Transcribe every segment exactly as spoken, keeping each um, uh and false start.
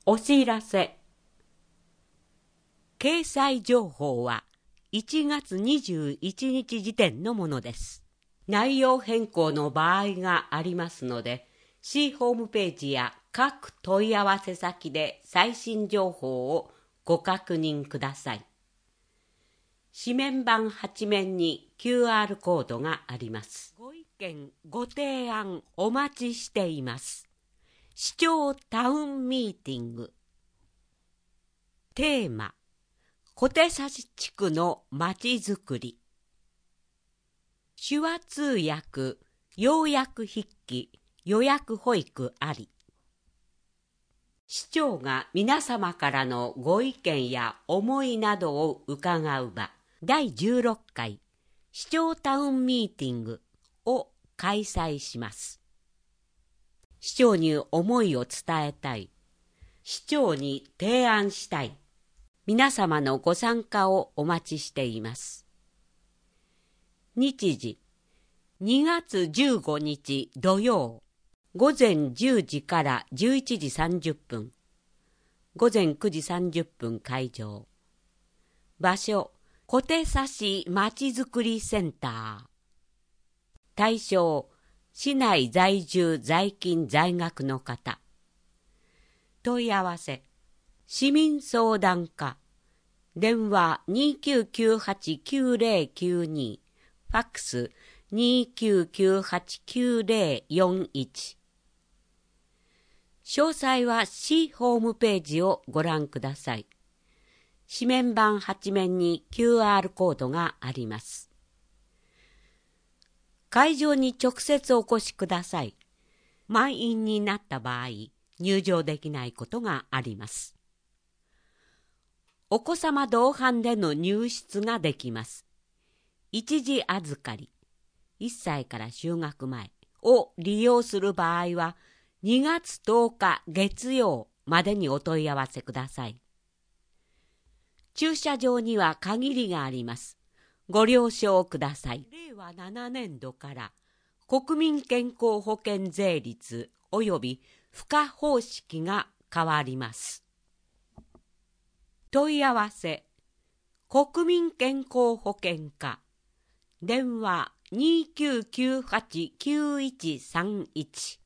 お知らせ。掲載情報はいちがつにじゅういちにち時点のものです。内容変更の場合がありますので、市ホームページや各問い合わせ先で最新情報をご確認ください。紙面板はち面に キューアール コードがあります。ご意見、ご提案お待ちしています。市長タウンミーティング。テーマ、小手指地区のまちづくり。手話通訳、要約筆記、予約保育あり。市長が皆様からのご意見や思いなどを伺う場、だいじゅうろっかい市長タウンミーティングを開催します。市長に思いを伝えたい、市長に提案したい、皆様のご参加をお待ちしています。日時、にがつじゅうごにち土曜、ごぜんじゅうじからじゅういちじさんじゅっぷん、ごぜんくじさんじゅっぷん開場。場所、小手指まちづくりセンター。対象、市内在住在勤在学の方。問い合わせ、市民相談課、電話 にきゅうきゅうはちきゅうぜろきゅうに、ファックス にきゅうきゅうはちきゅうぜろよんいち。詳細は市ホームページをご覧ください。紙面板はち面に キューアール コードがあります。会場に直接お越しください。満員になった場合、入場できないことがあります。お子様同伴での入室ができます。一時預かり、いっさいから就学前を利用する場合は、にがつとおか月曜までにお問い合わせください。駐車場には限りがあります。ご了承ください。れいわななねんどから国民健康保険税率及び付加方式が変わります。問い合わせ、国民健康保険課、電話 にきゅうきゅうはちきゅういちさんいち。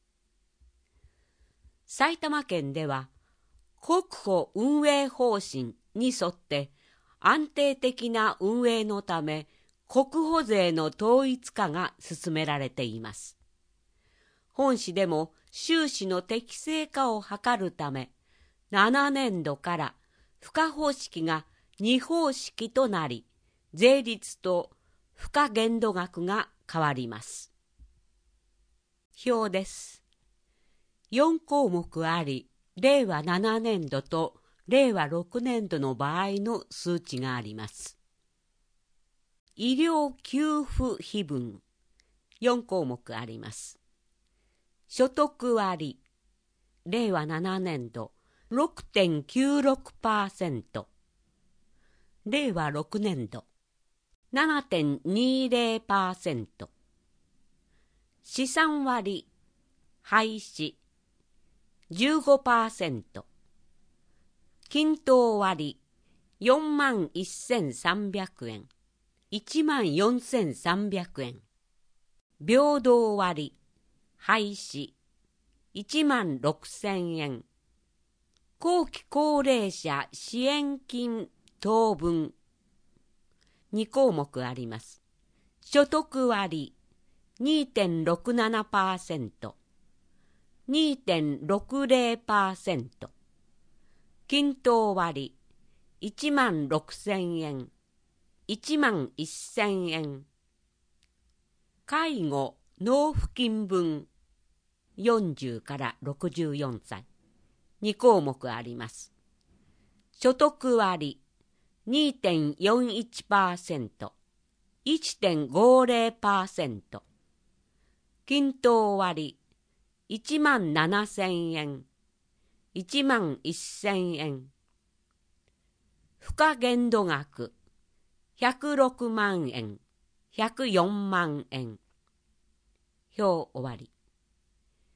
埼玉県では国保運営方針に沿って安定的な運営のため国保税の統一化が進められています。本市でも収支の適正化を図るためななねんどから付加方式がに方式となり、税率と付加限度額が変わります。表です。よんこうもくあり、れいわななねんどとれいわろくねんどの場合の数値があります。医療給付費分、よんこうもくあります。所得割、れいわななねんど ろくてんきゅうろくパーセント、れいわろくねんど ななてんにぜろパーセント、資産割、廃止、じゅうごパーセント、均等割、よんまんせんさんびゃくえん、いちまんよんせんさんびゃくえん、平等割、廃止、いちまんろくせんえん、後期高齢者支援金当分、にこうもくあります。所得割 にてんろくななパーセント、にてんろくぜろパーセント、均等割いちまんろくせんえん、いちまんせんえん、介護納付金分よんじゅうからろくじゅうよんさい、にこうもくあります。所得割 にてんよんいちパーセント、いちてんごぜろパーセント、均等割いちまんななせんえん、いちまんせんえん、付加限度額ひゃくろくまんえん、ひゃくよんまんえん。表終わり。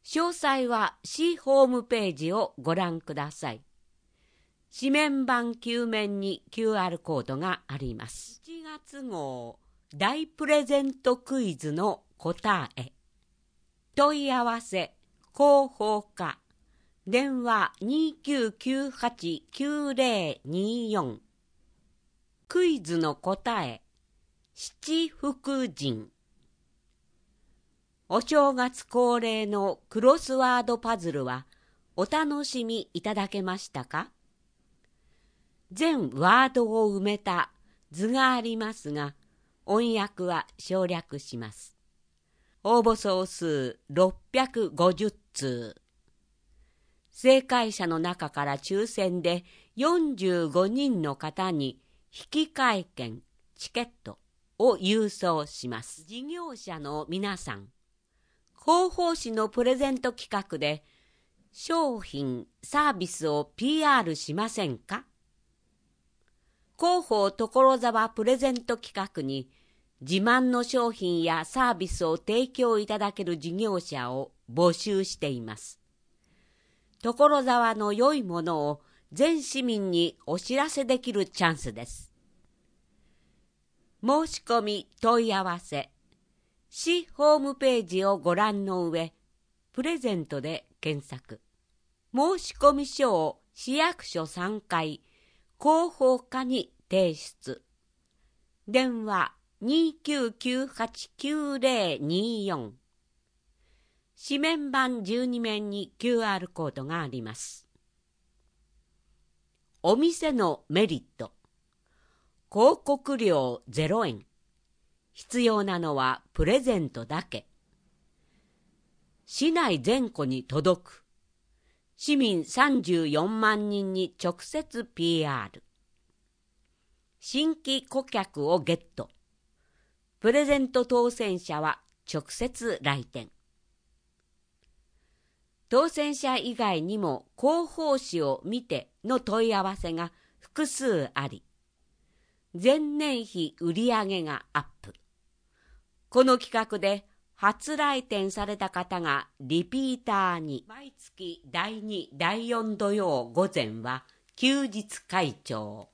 詳細は市ホームページをご覧ください。紙面版きゅう面に キューアール コードがあります。しちがつ号大プレゼントクイズの答え。問い合わせ広報課電話 にきゅうきゅうはちきゅうぜろによん。クイズの答え、七福神。お正月恒例のクロスワードパズルはお楽しみいただけましたか？全ワードを埋めた図がありますが、音訳は省略します。応募総数ろっぴゃくごじゅっつう。正解者の中から抽選でよんじゅうごにんの方に引換券、チケットを郵送します。事業者の皆さん、広報誌のプレゼント企画で商品、サービスを ピーアール しませんか？広報所沢プレゼント企画に自慢の商品やサービスを提供いただける事業者を募集しています。所沢の良いものを全市民にお知らせできるチャンスです。申し込み問い合わせ、市ホームページをご覧の上、プレゼントで検索。申し込み書を市役所さんかい広報課に提出。電話 にきゅうきゅうはちきゅうぜろによん。紙面版じゅうに面に キューアール コードがあります。お店のメリット。広告料ゼロえん。必要なのはプレゼントだけ。市内全戸に届く。市民さんじゅうよんまんにんに直接 ピーアール。新規顧客をゲット。プレゼント当選者は直接来店。当選者以外にも広報誌を見ての問い合わせが複数あり、前年比売上がアップ。この企画で初来店された方がリピーターに。毎月だいに、だいよん土曜午前は休日会長。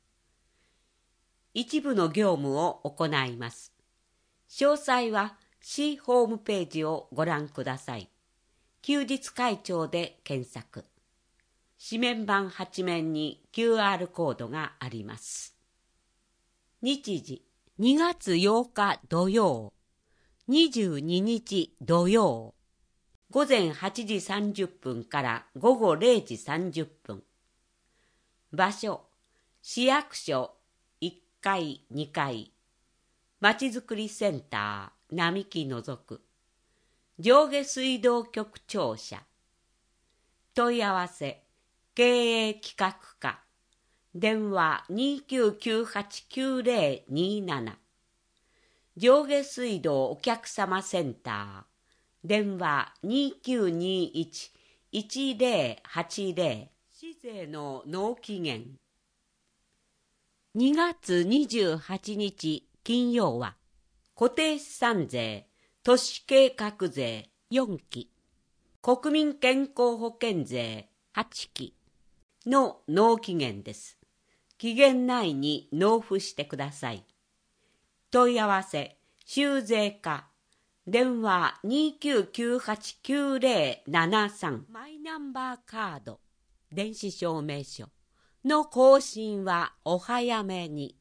一部の業務を行います。詳細は市ホームページをご覧ください。休日会長で検索。紙面版はち面に キューアール コードがあります。日時にがつようか土曜、にじゅうににち土曜、午前はちじさんじゅっぷんから午後れいじさんじゅっぷん。場所、市役所いっかい、にかい、まちづくりセンター並木のぞく、上下水道局庁舎。問い合わせ、経営企画課、電話 にきゅうきゅうはちきゅうぜろになな。上下水道お客様センター、電話 にきゅうにいちいちぜろはちぜろ。市税の納期限。にがつにじゅうはちにち金曜は固定資産税、都市計画税よんき、国民健康保険税はちきの納期限です。期限内に納付してください。問い合わせ、修税課、電話 にきゅうきゅうはちきゅうぜろななさん。マイナンバーカード、電子証明書の更新はお早めに。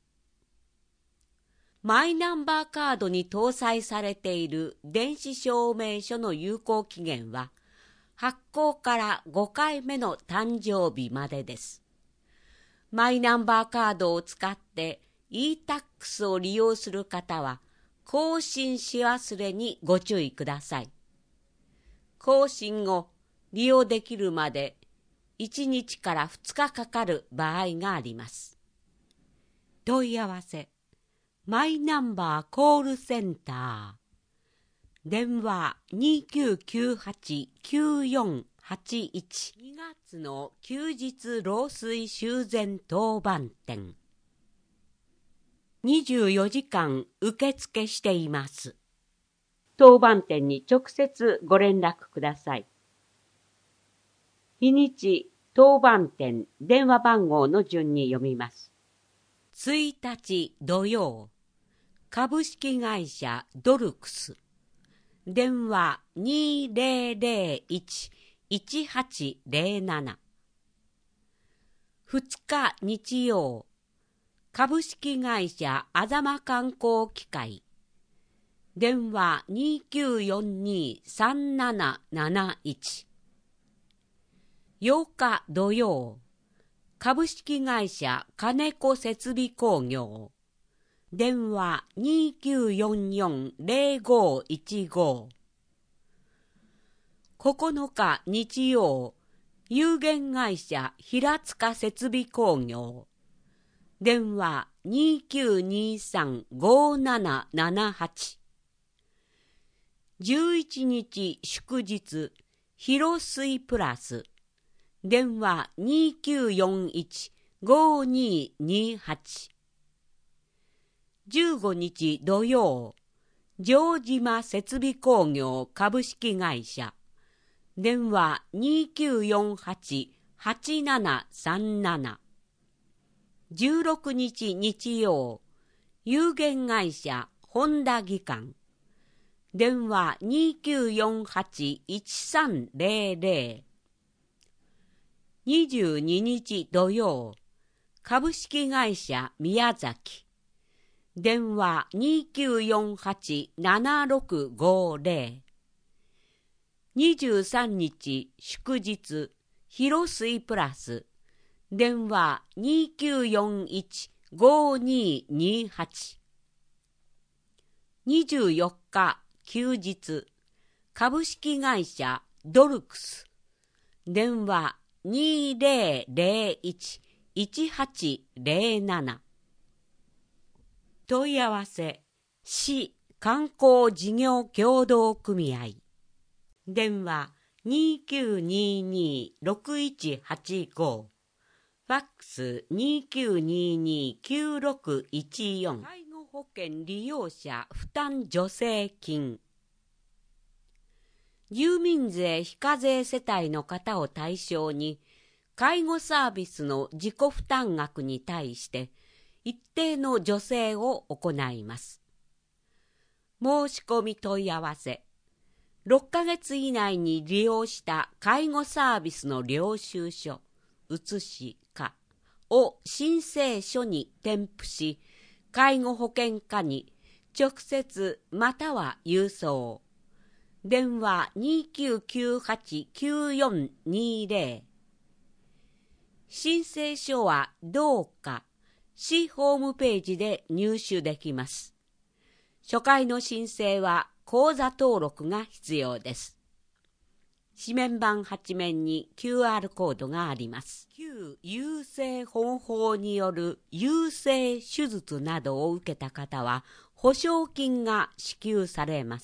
マイナンバーカードに搭載されている電子証明書の有効期限は発行からごかいめの誕生日までです。マイナンバーカードを使って イータックス を利用する方は更新し忘れにご注意ください。更新後、利用できるまでいちにちからふつかかかる場合があります。問い合わせ、マイナンバーコールセンター、電話 にきゅうきゅうはちきゅうよんはちいち。にがつの休日漏水修繕当番店。にじゅうよじかん受付しています。 当番店に直接ご連絡ください。日にち、当番店、電話番号の順に読みます。いちにち土曜、株式会社ドルクス。電話 にせんいち いちはちぜろなな。ふつか日曜、株式会社あざま観光機械。電話 にきゅうよんに さんなななないち。ようか土曜、株式会社金子設備工業。電話 にきゅうよんよん ぜろごいちご。ここのか日曜、有限会社平塚設備工業。電話 にきゅうにさん ごななななはち。じゅういちにち祝日、広水プラス。電話 にきゅうよんいち ごににはち。じゅうごにち土曜、城島設備工業株式会社。電話 にきゅうよんはち はちななさんなな。じゅうろくにち日曜、有限会社本田技官。電話 にきゅうよんはち いちさんぜろぜろ。にじゅうににち土曜、株式会社宮崎。電話 にきゅうよんはち ななろくごぜろ。にじゅうさんにち祝日、広水プラス。電話 にきゅうよんいち ごににはち。にじゅうよっか休日、株式会社ドルクス。電話 にぜろぜろいち いちはちぜろなな。問い合わせ、市観光事業協同組合。電話 にきゅうにに ろくいちはちご。ファックス にきゅうにに きゅうろくいちよん。介護保険利用者負担助成金。住民税非課税世帯の方を対象に、介護サービスの自己負担額に対して一定の助成を行います。申し込み問い合わせ、ろっかげつ以内に利用した介護サービスの領収書、写しかを申請書に添付し、介護保険課に直接または郵送。電話 にきゅうきゅうはち きゅうよんにぜろ。申請書はどうか市ホームページで入手できます。初回の申請は口座登録が必要です。紙面板はち面に キューアール コードがあります。旧優生保護法による優生手術などを受けた方は保証金が支給されます。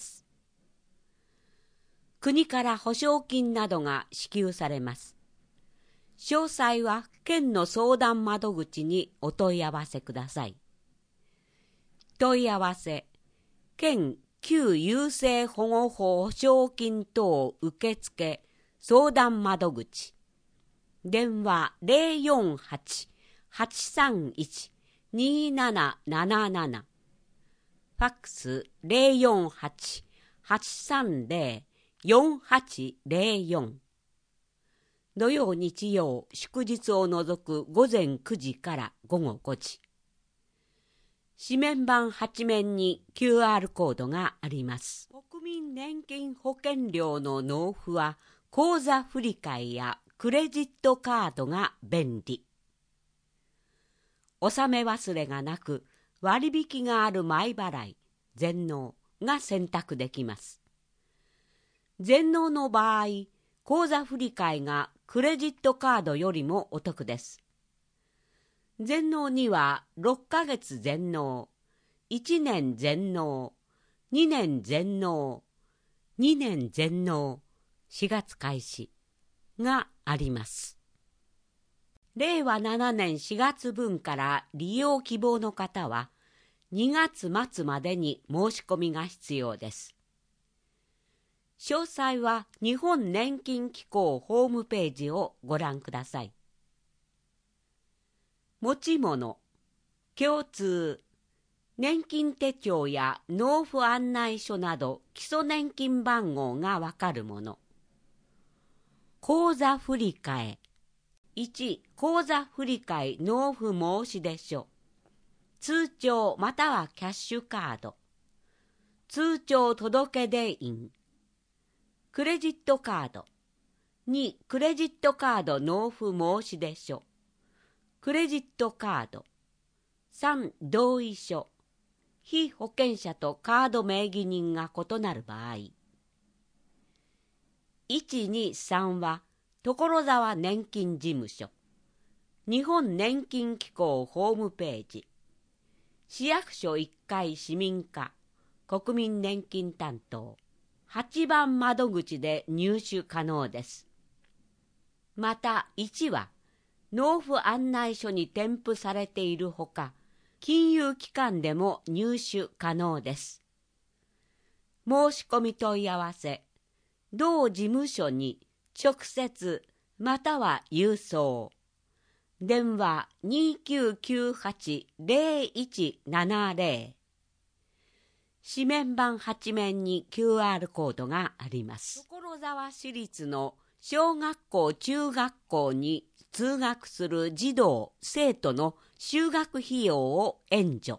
国から保証金などが支給されます。詳細は県の相談窓口にお問い合わせください。問い合わせ、県旧優生保護法保証金等受付相談窓口。電話 ゼロよんはち はちさんいち になななななな。ファックス ゼロよんはち はちさんぜろ よんはちぜろよん。土曜日曜祝日を除く午前くじから午後ごじ。紙面板はち面に キューアール コードがあります。国民年金保険料の納付は口座振替やクレジットカードが便利。納め忘れがなく割引がある前払い、全納が選択できます。全納の場合、口座振替がクレジットカードよりもお得です。全納にはろっかげつ全納、いちねん全納、にねん全納、にねん全納、しがつ開始があります。れいわななねんしがつぶんから利用希望の方はにがつまつまでに申し込みが必要です。 詳細は日本年金機構ホームページをご覧ください。持ち物、共通、年金手帳や納付案内書など基礎年金番号がわかるもの。口座振替。いち、口座振替納付申出書。通帳またはキャッシュカード。通帳届出印。クレジットカード。に、クレジットカード納付申出書。クレジットカード。さん、同意書。被保険者とカード名義人が異なる場合。いち、に、さんは所沢年金事務所、日本年金機構ホームページ、市役所いっかい市民課国民年金担当はちばん窓口で入手可能です。またいちは納付案内書に添付されているほか、金融機関でも入手可能です。申し込み問い合わせ、同事務所に直接または郵送。電話 にきゅうきゅうはち ゼロいちななゼロ。紙面板はち面に キューアール コードがあります。所沢市立の小学校中学校に通学する児童生徒の就学費用を援助。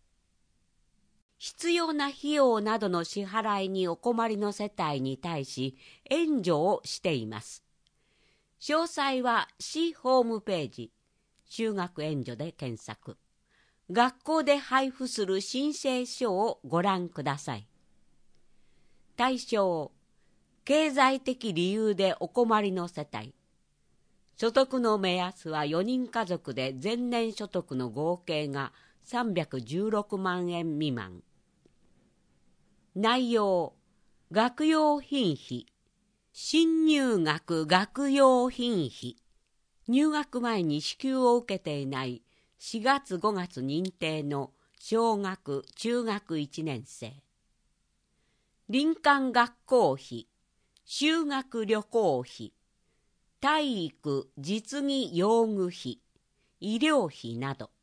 必要な費用などの支払いにお困りの世帯に対し援助をしています。詳細は市ホームページ、就学援助で検索。学校で配布する申請書をご覧ください。対象、経済的理由でお困りの世帯。所得の目安はよにん家族で前年所得の合計がさんびゃくじゅうろくまんえん未満。内容、学用品費、新入学学用品費、入学前に支給を受けていないしがつごがつ認定の小学中学いちねん生。林間学校費、修学旅行費、体育実技用具費、医療費など。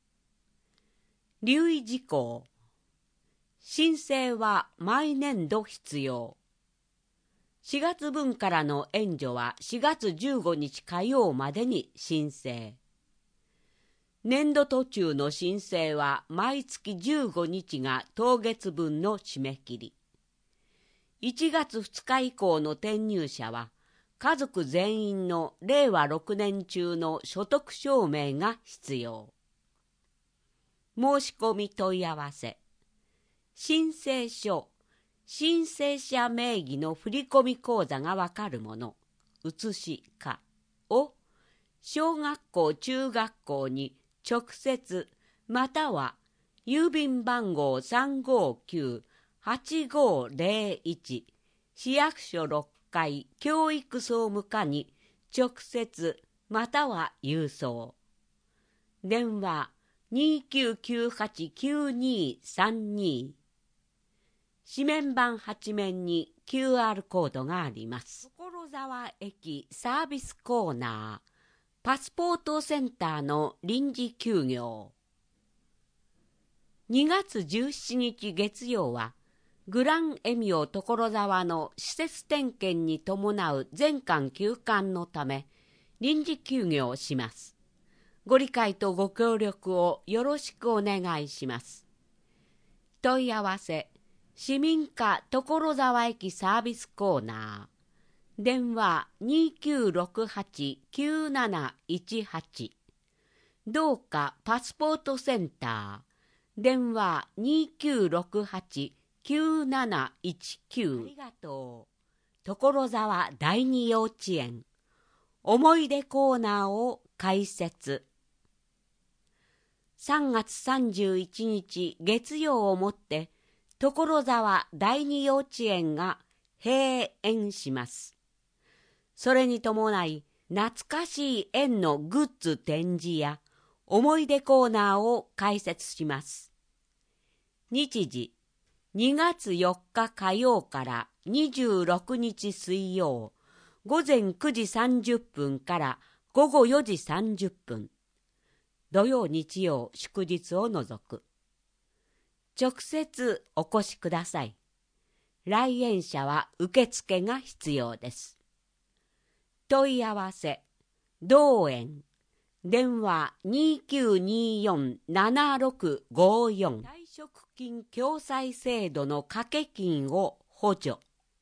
留意事項。申請は毎年度必要。しがつぶんからの援助はしがつじゅうごにち火曜までに申請。年度途中の申請は毎月じゅうごにちが当月分の締め切り。いちがつふつか以降の転入者は家族全員のれいわろくねん中の所得証明が必要。申し込み問い合わせ。申請書、申請者名義の振込口座がわかるもの、写しかを小学校中学校に直接または郵便番号 さんごきゅうはちごゼロいち 市役所ろっかい教育総務課に直接または郵送。電話 にきゅうきゅうはち きゅうにさんに。紙面板はち面に キューアール コードがあります。所沢駅サービスコーナー、パスポートセンターの臨時休業。にがつじゅうしちにち月曜は、グランエミオ所沢の施設点検に伴う全館休館のため、臨時休業をします。ご理解とご協力をよろしくお願いします。問い合わせ、市民課所沢駅サービスコーナー。電話 にきゅうろくはち きゅうなないちはち。どうかパスポートセンター。電話 にきゅうろくはち きゅうなないちきゅう。ありがとう。所沢第二幼稚園。思い出コーナーを開設。さんがつさんじゅういちにち月曜をもって所沢第二幼稚園が閉園します。それに伴い懐かしい園のグッズ展示や思い出コーナーを開設します。日時にがつよっか火曜からにじゅうろくにち水曜、午前くじさんじゅっぷんから午後よじさんじゅっぷん、土曜日曜祝日を除く。直接お越しください。来園者は受付が必要です。問い合わせ、同園、電話 にきゅうによん ななろくごよん、退職金共済制度の掛け金を補助。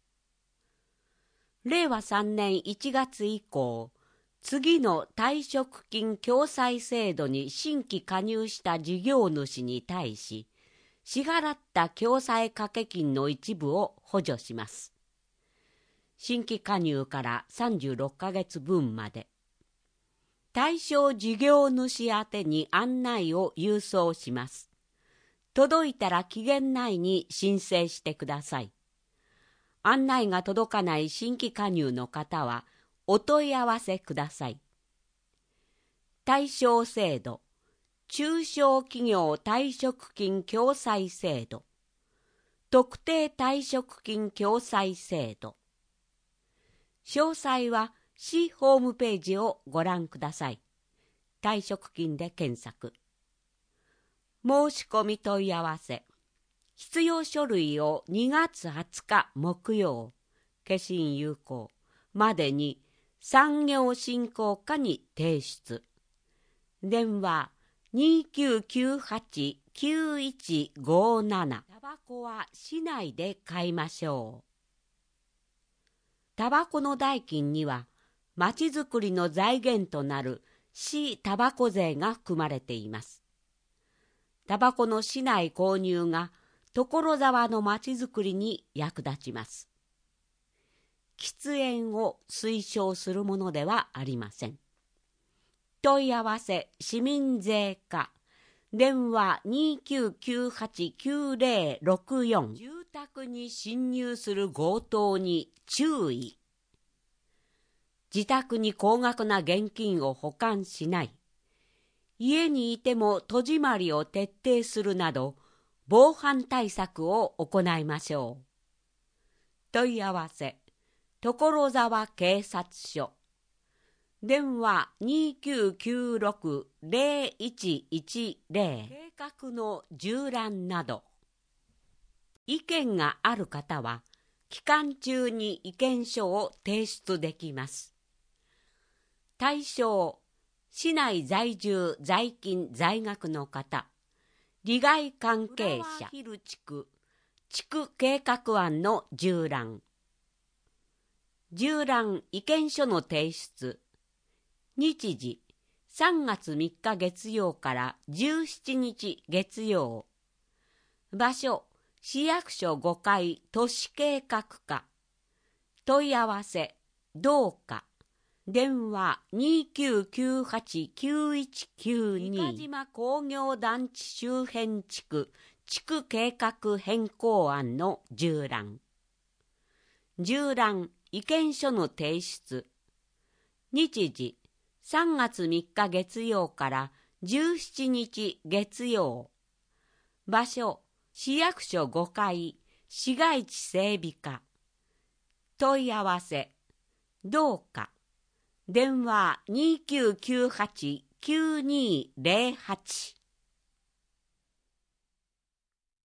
れいわさんねんいちがつ以降、次の退職金共済制度に新規加入した事業主に対し、支払った共済掛け金の一部を補助します。新規加入からさんじゅうろっかげつぶんまで。対象事業主宛てに案内を郵送します。届いたら期限内に申請してください。案内が届かない新規加入の方はお問い合わせください。対象制度、中小企業退職金共済制度、特定退職金共済制度。詳細は市ホームページをご覧ください。退職金で検索。申し込み問い合わせ。必要書類をにがつはつか木曜、消印有効までに産業振興課に提出。電話にきゅうきゅうはち きゅういちごなな。タバコは市内で買いましょう。タバコの代金には、まちづくりの財源となる市タバコ税が含まれています。タバコの市内購入が所沢のまちづくりに役立ちます。喫煙を推奨するものではありません。問い合わせ市民税課、電話にきゅうきゅうはち きゅうぜろろくよん。住宅に侵入する強盗に注意。自宅に高額な現金を保管しない。家にいても戸締まりを徹底するなど、防犯対策を行いましょう。問い合わせ、所沢警察署。電話にきゅうきゅうろく ぜろいちいちぜろ。計画の縦覧など。意見がある方は、期間中に意見書を提出できます。対象、市内在住在勤在学の方、利害関係者、ヒル地区、地区計画案の縦覧。縦覧意見書の提出。日時、さんがつみっか月曜からじゅうしちにち月曜。場所、市役所ごかい都市計画課。問い合わせ、同課。電話にきゅうきゅうはち きゅういちきゅうに。三ヶ島工業団地周辺地区地区計画変更案の縦覧。縦覧意見書の提出。日時、さんがつみっか月曜からじゅうしちにち月曜。場所、市役所ごかい市街地整備課。問い合わせ、同課。電話にきゅうきゅうはち きゅうにぜろはち。